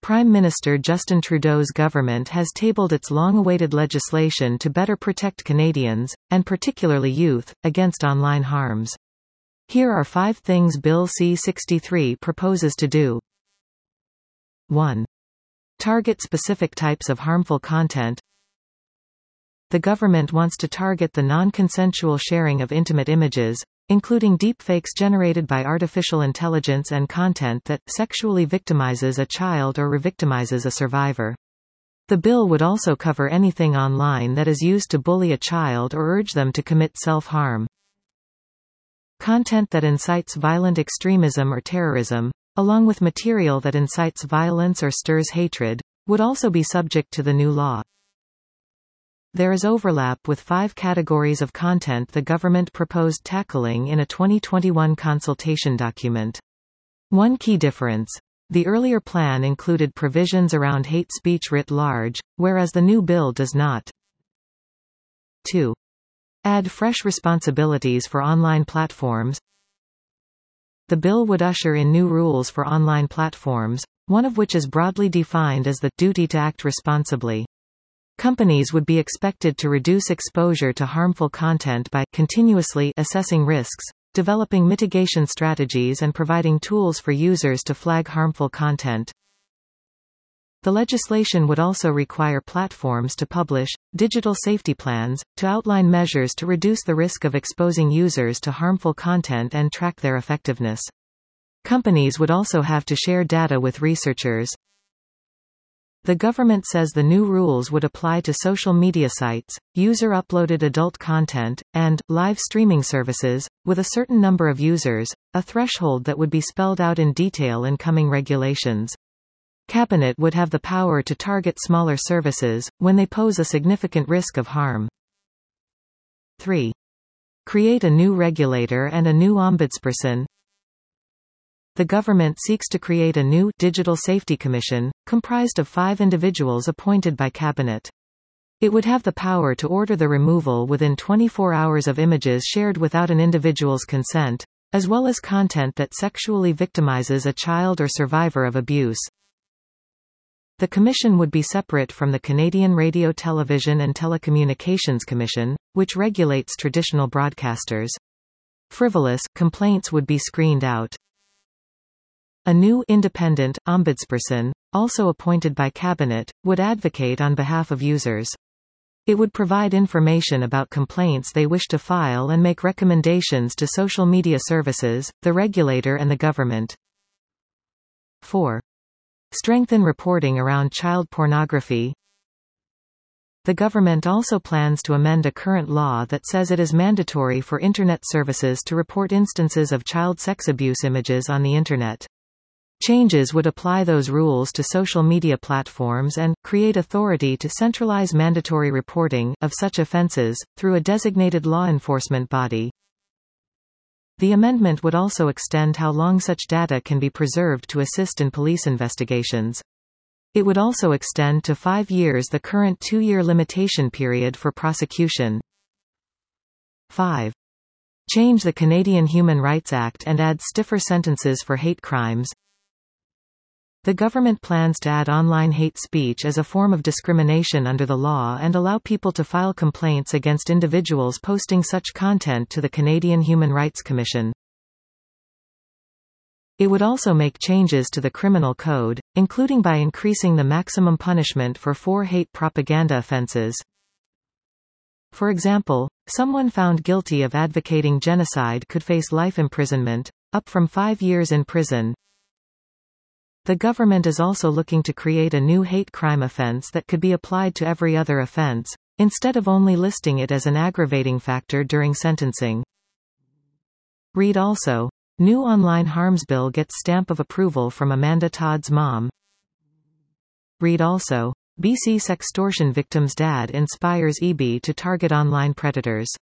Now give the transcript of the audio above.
Prime Minister Justin Trudeau's government has tabled its long-awaited legislation to better protect Canadians, and particularly youth, against online harms. Here are 5 things Bill C-63 proposes to do. 1. Target specific types of harmful content. The government wants to target the non-consensual sharing of intimate images, including deepfakes generated by artificial intelligence and content that sexually victimizes a child or revictimizes a survivor. The bill would also cover anything online that is used to bully a child or urge them to commit self-harm. Content that incites violent extremism or terrorism, along with material that incites violence or stirs hatred, would also be subject to the new law. There is overlap with 5 categories of content the government proposed tackling in a 2021 consultation document. One key difference. The earlier plan included provisions around hate speech writ large, whereas the new bill does not. 2. Add fresh responsibilities for online platforms. The bill would usher in new rules for online platforms, one of which is broadly defined as the duty to act responsibly. Companies would be expected to reduce exposure to harmful content by continuously assessing risks, developing mitigation strategies and providing tools for users to flag harmful content. The legislation would also require platforms to publish digital safety plans, to outline measures to reduce the risk of exposing users to harmful content and track their effectiveness. Companies would also have to share data with researchers. The government says the new rules would apply to social media sites, user-uploaded adult content, and live streaming services, with a certain number of users, a threshold that would be spelled out in detail in coming regulations. Cabinet would have the power to target smaller services, when they pose a significant risk of harm. 3. Create a new regulator and a new ombudsperson. The government seeks to create a new Digital Safety Commission, comprised of 5 individuals appointed by Cabinet. It would have the power to order the removal within 24 hours of images shared without an individual's consent, as well as content that sexually victimizes a child or survivor of abuse. The Commission would be separate from the Canadian Radio, Television and Telecommunications Commission, which regulates traditional broadcasters. Frivolous complaints would be screened out. A new independent ombudsperson, also appointed by Cabinet, would advocate on behalf of users. It would provide information about complaints they wish to file and make recommendations to social media services, the regulator and the government. 4. Strengthen reporting around child pornography. The government also plans to amend a current law that says it is mandatory for Internet services to report instances of child sex abuse images on the Internet. Changes would apply those rules to social media platforms and create authority to centralize mandatory reporting of such offenses, through a designated law enforcement body. The amendment would also extend how long such data can be preserved to assist in police investigations. It would also extend to 5 years the current 2-year limitation period for prosecution. 5. Change the Canadian Human Rights Act and add stiffer sentences for hate crimes. The government plans to add online hate speech as a form of discrimination under the law and allow people to file complaints against individuals posting such content to the Canadian Human Rights Commission. It would also make changes to the criminal code, including by increasing the maximum punishment for 4 hate propaganda offences. For example, someone found guilty of advocating genocide could face life imprisonment, up from 5 years in prison. The government is also looking to create a new hate crime offense that could be applied to every other offense, instead of only listing it as an aggravating factor during sentencing. Read also. New online harms bill gets stamp of approval from Amanda Todd's mom. Read also. BC sextortion victim's dad inspires EB to target online predators.